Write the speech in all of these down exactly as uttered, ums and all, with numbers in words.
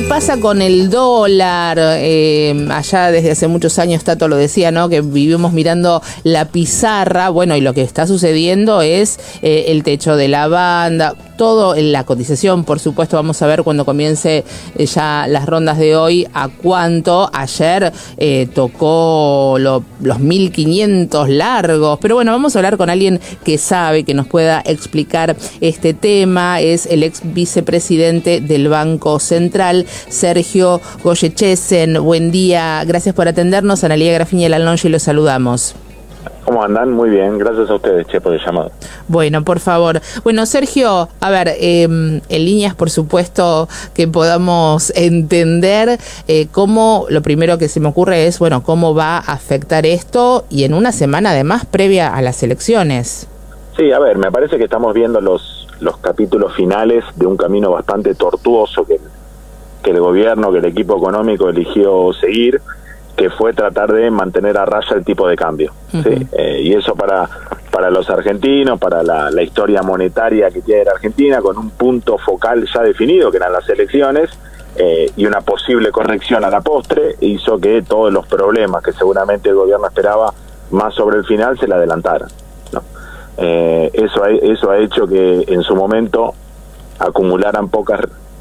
pasa con el dólar? Eh, allá desde hace muchos años Tato lo decía, ¿no? Que vivimos mirando la pizarra. Bueno, y lo que está sucediendo es eh, el techo de la banda, todo en la cotización, por supuesto. Vamos a ver cuando comience eh, ya las rondas de hoy a cuánto. Ayer eh, tocó lo, los mil quinientos largos, pero bueno, vamos a hablar con alguien que sabe, que nos pueda explicar este tema. Es el ex vicepresidente del Banco Central, Sergio Goyechesen. Buen día, gracias por atendernos. Analía Grafiña y Lalonge, los saludamos. ¿Cómo andan? Muy bien, gracias a ustedes, che, por el llamado. Bueno, por favor. Bueno, Sergio, a ver, eh, en líneas, por supuesto, que podamos entender eh, cómo, lo primero que se me ocurre es, bueno, cómo va a afectar esto y en una semana además previa a las elecciones. Sí, a ver, me parece que estamos viendo los, los capítulos finales de un camino bastante tortuoso que, que el gobierno, que el equipo económico eligió seguir, que fue tratar de mantener a raya el tipo de cambio. Uh-huh. ¿Sí? Eh, y eso para para los argentinos, para la, la historia monetaria que tiene la Argentina, con un punto focal ya definido, que eran las elecciones, eh, y una posible corrección a la postre, hizo que todos los problemas que seguramente el gobierno esperaba más sobre el final se le adelantaran, ¿no? Eh, eso, ha, eso ha hecho que en su momento acumularan pocas...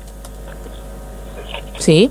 Sí.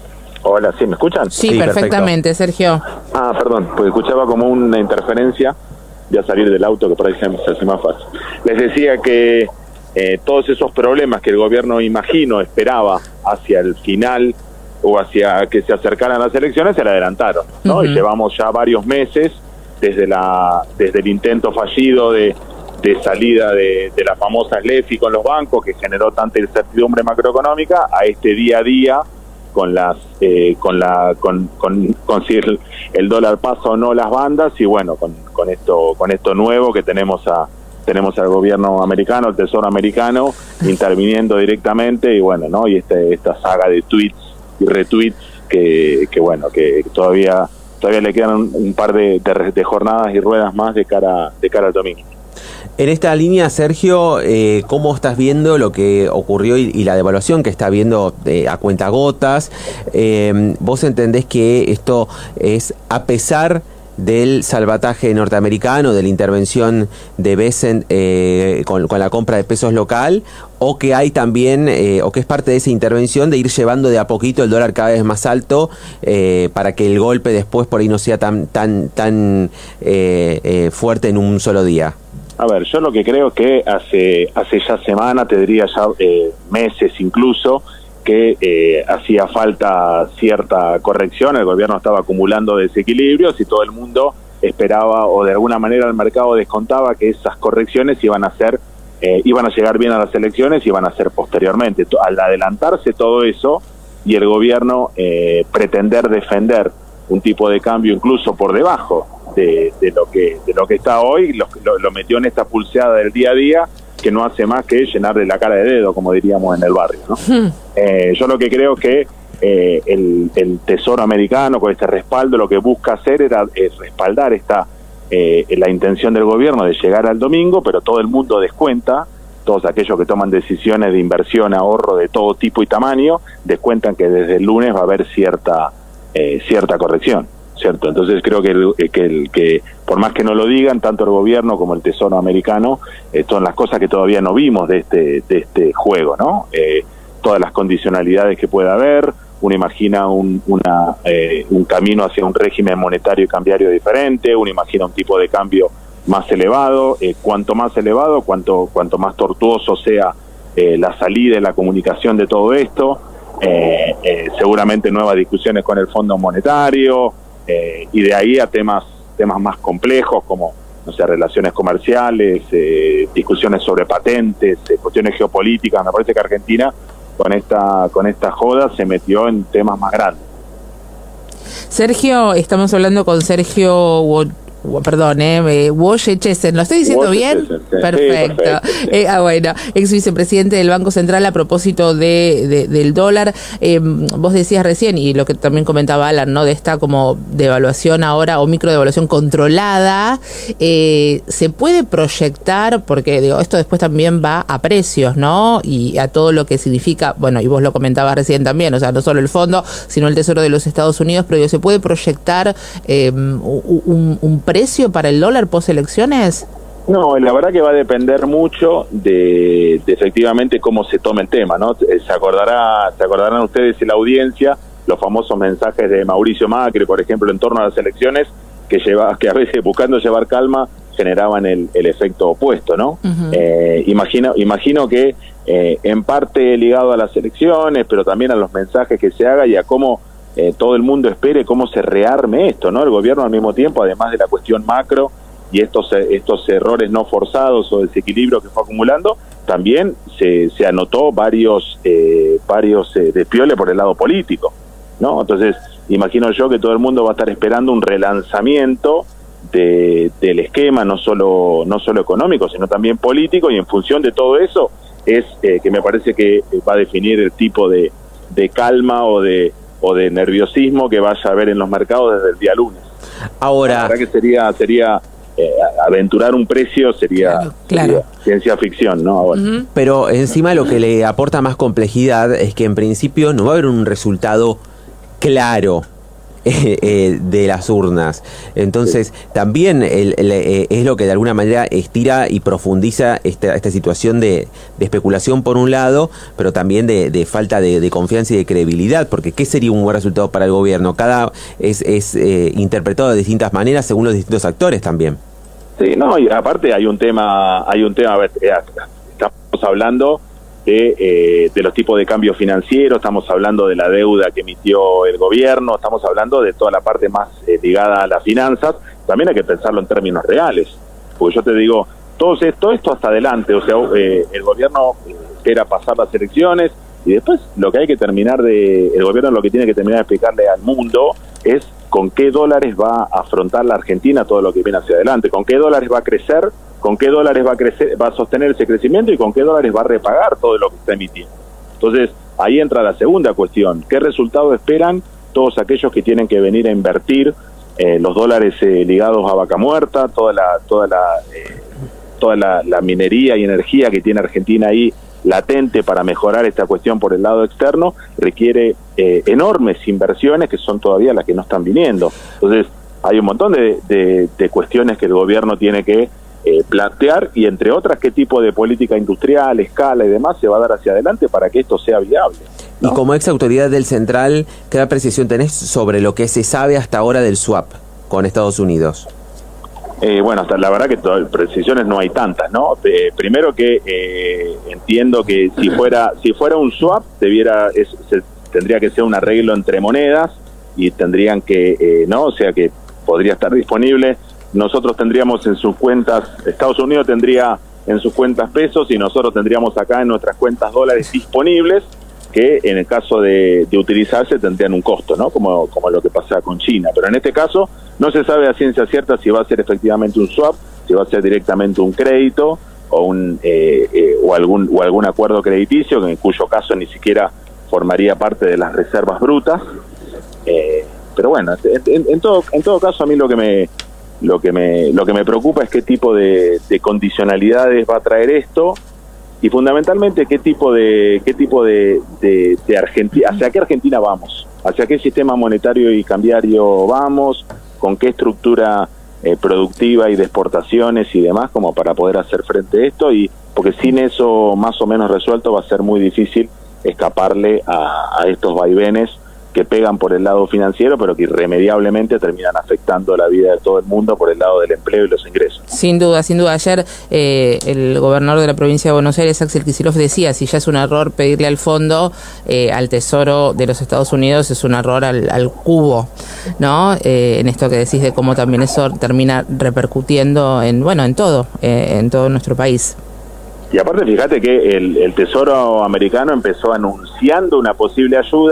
Hola, ¿sí me escuchan? Sí, sí, perfectamente, perfecto. Sergio. Ah, perdón, porque escuchaba como una interferencia, voy a salir del auto que por ahí se hace más fácil. Les decía que eh, todos esos problemas que el gobierno, imagino, esperaba hacia el final o hacia que se acercaran las elecciones, se le adelantaron, ¿no? Uh-huh. Y llevamos ya varios meses desde la desde el intento fallido de, de salida de, de la famosa L E F I con los bancos, que generó tanta incertidumbre macroeconómica, a este día a día con las eh, con la con, con, con si el, el dólar pasa o no las bandas, y bueno, con, con esto con esto nuevo que tenemos a tenemos al gobierno americano, el Tesoro americano interviniendo directamente, y bueno, no y este esta saga de tweets y retweets que, que bueno que todavía todavía le quedan un, un par de, de, de jornadas y ruedas más de cara de cara al domingo. En esta línea, Sergio, eh, ¿cómo estás viendo lo que ocurrió y, y la devaluación que está viendo eh, a cuentagotas? Eh, ¿Vos entendés que esto es a pesar del salvataje norteamericano, de la intervención de Bessent eh, con, con la compra de pesos local, o que hay también, eh, o que es parte de esa intervención de ir llevando de a poquito el dólar cada vez más alto eh, para que el golpe después por ahí no sea tan, tan, tan eh, eh, fuerte en un solo día? A ver, yo lo que creo es que hace hace ya semanas, te diría ya eh, meses incluso, que eh, hacía falta cierta corrección. El gobierno estaba acumulando desequilibrios y todo el mundo esperaba, o de alguna manera el mercado descontaba, que esas correcciones iban a ser, eh, iban a llegar bien a las elecciones y iban a ser posteriormente. Al adelantarse todo eso y el gobierno eh, pretender defender un tipo de cambio incluso por debajo De, de lo que de lo que está hoy, lo, lo, lo metió en esta pulseada del día a día que no hace más que llenarle la cara de dedo, como diríamos en el barrio, ¿no? Hmm. Eh, yo lo que creo que eh, el, el Tesoro americano con este respaldo lo que busca hacer era eh, respaldar esta eh, la intención del gobierno de llegar al domingo, pero todo el mundo descuenta, todos aquellos que toman decisiones de inversión, ahorro de todo tipo y tamaño, descuentan que desde el lunes va a haber cierta eh, cierta corrección. ¿Cierto? Entonces creo que, el, que, el, que por más que no lo digan, tanto el gobierno como el Tesoro americano, eh, son las cosas que todavía no vimos de este de este juego, ¿no? Eh, todas las condicionalidades que pueda haber, uno imagina un, una, eh, un camino hacia un régimen monetario y cambiario diferente, uno imagina un tipo de cambio más elevado, eh, cuanto más elevado, cuanto, cuanto más tortuoso sea eh, la salida y la comunicación de todo esto, eh, eh, seguramente nuevas discusiones con el Fondo Monetario, Eh, y de ahí a temas temas más complejos como, no sé, relaciones comerciales, eh, discusiones sobre patentes, eh, cuestiones geopolíticas. Me parece que Argentina con esta con esta joda se metió en temas más grandes. Sergio, estamos hablando con Sergio perdón, eh, Wojciechowski, ¿lo estoy diciendo bien? Sí, perfecto. perfecto. Eh, ah, bueno, ex vicepresidente del Banco Central, a propósito de, de del dólar, eh, vos decías recién, y lo que también comentaba Alan, ¿no? De esta como devaluación ahora, o microdevaluación controlada, eh, se puede proyectar, porque digo, esto después también va a precios, ¿no? Y a todo lo que significa, bueno, y vos lo comentabas recién también, o sea, no solo el fondo, sino el Tesoro de los Estados Unidos, pero digo, ¿se puede proyectar eh, un, un precio para el dólar post elecciones? No, la verdad que va a depender mucho de, de efectivamente cómo se tome el tema, ¿no? Se acordará, se acordarán ustedes en la audiencia los famosos mensajes de Mauricio Macri, por ejemplo, en torno a las elecciones, que lleva, que a veces buscando llevar calma generaban el, el efecto opuesto, ¿no? Uh-huh. eh, imagino, imagino que eh, en parte ligado a las elecciones, pero también a los mensajes que se haga y a cómo eh, todo el mundo espere cómo se rearme esto, ¿no? El gobierno al mismo tiempo, además de la cuestión macro y estos estos errores no forzados o desequilibrio que fue acumulando, también se, se anotó varios eh, varios eh, despioles por el lado político, ¿no? Entonces, imagino yo que todo el mundo va a estar esperando un relanzamiento de, del esquema, no solo no solo económico, sino también político, y en función de todo eso es eh, que me parece que va a definir el tipo de, de calma o de o de nerviosismo que vaya a haber en los mercados desde el día lunes. Ahora, la verdad que sería sería Eh, aventurar un precio sería, claro, claro. sería ciencia ficción, ¿no? Ahora. Uh-huh. Pero encima lo que le aporta más complejidad es que en principio no va a haber un resultado claro eh, eh, de las urnas. Entonces, sí. también el, el, eh, es lo que de alguna manera estira y profundiza esta, esta situación de, de especulación por un lado, pero también de, de falta de, de confianza y de credibilidad, porque ¿qué sería un buen resultado para el gobierno? Cada es, es eh, interpretado de distintas maneras según los distintos actores también. Sí, no, y aparte hay un tema, hay un tema, a ver, estamos hablando de, eh, de los tipos de cambio financiero, estamos hablando de la deuda que emitió el gobierno, estamos hablando de toda la parte más eh, ligada a las finanzas. También hay que pensarlo en términos reales, porque yo te digo, todo esto, esto hasta adelante, o sea, eh, el gobierno espera pasar las elecciones y después lo que hay que terminar de, el gobierno lo que tiene que terminar de explicarle al mundo es con qué dólares va a afrontar la Argentina todo lo que viene hacia adelante, con qué dólares va a crecer, con qué dólares va a crecer, va a sostener ese crecimiento y con qué dólares va a repagar todo lo que está emitiendo. Entonces, ahí entra la segunda cuestión, ¿qué resultado esperan todos aquellos que tienen que venir a invertir eh, los dólares eh, ligados a Vaca Muerta, toda la toda la eh, toda la, la minería y energía que tiene Argentina ahí latente para mejorar esta cuestión por el lado externo, requiere eh, enormes inversiones que son todavía las que no están viniendo. Entonces, hay un montón de, de, de cuestiones que el gobierno tiene que eh, plantear, y entre otras, qué tipo de política industrial, escala y demás se va a dar hacia adelante para que esto sea viable, ¿no? Y como ex autoridad del Central, ¿qué apreciación tenés sobre lo que se sabe hasta ahora del swap con Estados Unidos? Eh, bueno, hasta la verdad que to- precisiones no hay tantas, ¿no? Eh, primero que eh, entiendo que si fuera si fuera un swap, debiera es, se, tendría que ser un arreglo entre monedas y tendrían que, eh, ¿no? O sea que podría estar disponible. Nosotros tendríamos en sus cuentas, Estados Unidos tendría en sus cuentas pesos y nosotros tendríamos acá en nuestras cuentas dólares disponibles, que en el caso de, de utilizarse tendrían un costo, ¿no? Como, como lo que pasa con China. Pero en este caso no se sabe a ciencia cierta si va a ser efectivamente un swap, si va a ser directamente un crédito o un eh, eh, o algún o algún acuerdo crediticio, en cuyo caso ni siquiera formaría parte de las reservas brutas. Eh, pero bueno, en, en todo en todo caso a mí lo que me lo que me lo que me preocupa es qué tipo de, de condicionalidades va a traer esto. Y fundamentalmente qué tipo de qué tipo de, de, de Argentina, hacia qué Argentina vamos, hacia qué sistema monetario y cambiario vamos, con qué estructura eh, productiva y de exportaciones y demás, como para poder hacer frente a esto, y porque sin eso más o menos resuelto va a ser muy difícil escaparle a, a estos vaivenes que pegan por el lado financiero, pero que irremediablemente terminan afectando la vida de todo el mundo por el lado del empleo y los ingresos. Sin duda, sin duda. Ayer eh, el gobernador de la provincia de Buenos Aires, Axel Kicillof, decía, si ya es un error pedirle al fondo, eh, al Tesoro de los Estados Unidos, es un error al, al cubo, ¿no? Eh, en esto que decís de cómo también eso termina repercutiendo en, bueno, en todo, eh, en todo nuestro país. Y aparte, fíjate que el, el Tesoro americano empezó anunciando una posible ayuda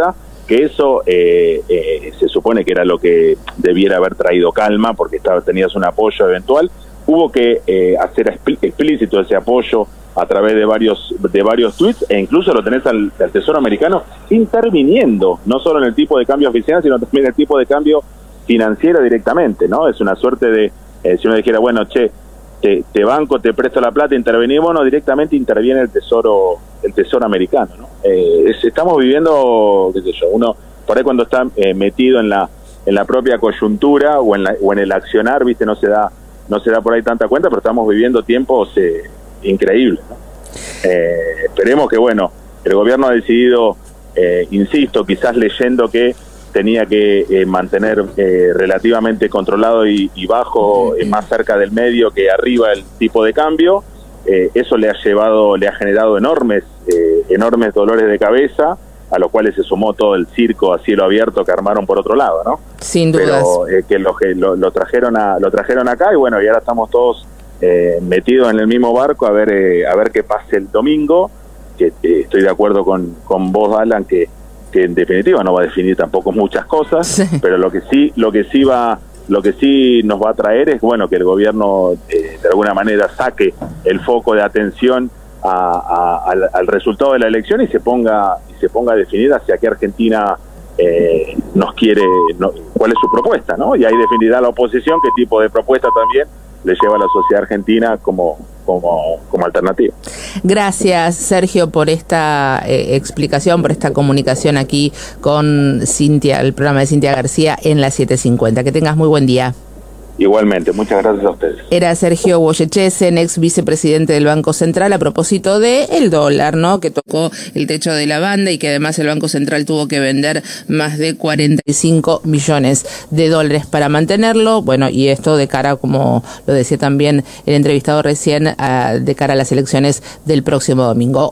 que eso eh, eh, se supone que era lo que debiera haber traído calma, porque estaba, tenías un apoyo eventual. Hubo que eh, hacer explícito ese apoyo a través de varios de varios tweets, e incluso lo tenés al, al Tesoro americano interviniendo, no solo en el tipo de cambio oficial, sino también en el tipo de cambio financiero directamente, ¿no? Es una suerte de, eh, si uno dijera, bueno, che, te, te banco, te presto la plata, intervenimos, no, directamente interviene el Tesoro el Tesoro americano, ¿no? Eh, es, estamos viviendo, qué sé yo, uno por ahí cuando está eh, metido en la en la propia coyuntura o en la, o en el accionar, viste, no se da no se da por ahí tanta cuenta, pero estamos viviendo tiempos eh, increíbles, ¿no? Eh, esperemos que, bueno, el gobierno ha decidido, eh, insisto, quizás leyendo que tenía que eh, mantener eh, relativamente controlado y, y bajo, eh, más cerca del medio que arriba el tipo de cambio. Eh, eso le ha llevado, le ha generado enormes, eh, enormes dolores de cabeza, a los cuales se sumó todo el circo a cielo abierto que armaron por otro lado, ¿no? Sin dudas. Pero eh, que lo, lo, lo trajeron a, lo trajeron acá, y bueno, y ahora estamos todos eh, metidos en el mismo barco a ver, eh, a ver qué pase el domingo. Que eh, estoy de acuerdo con, con vos, Alan, que, que en definitiva no va a definir tampoco muchas cosas, sí. pero lo que sí, lo que sí va, lo que sí nos va a traer es, bueno, que el gobierno eh, de alguna manera saque el foco de atención A, a, al, al resultado de la elección y se ponga y se ponga a definir hacia qué Argentina eh, nos quiere, no, cuál es su propuesta, ¿no? Y ahí definirá la oposición qué tipo de propuesta también le lleva a la sociedad argentina como como como alternativa. Gracias, Sergio, por esta eh, explicación, por esta comunicación aquí con Cintia, el programa de Cintia García en la siete cincuenta. Que tengas muy buen día. Igualmente, muchas gracias a ustedes. Era Sergio Boyechesen, ex vicepresidente del Banco Central, a propósito de el dólar, ¿no? Que tocó el techo de la banda y que además el Banco Central tuvo que vender más de cuarenta y cinco millones de dólares para mantenerlo. Bueno, y esto de cara, como lo decía también el entrevistado recién, a, de cara a las elecciones del próximo domingo.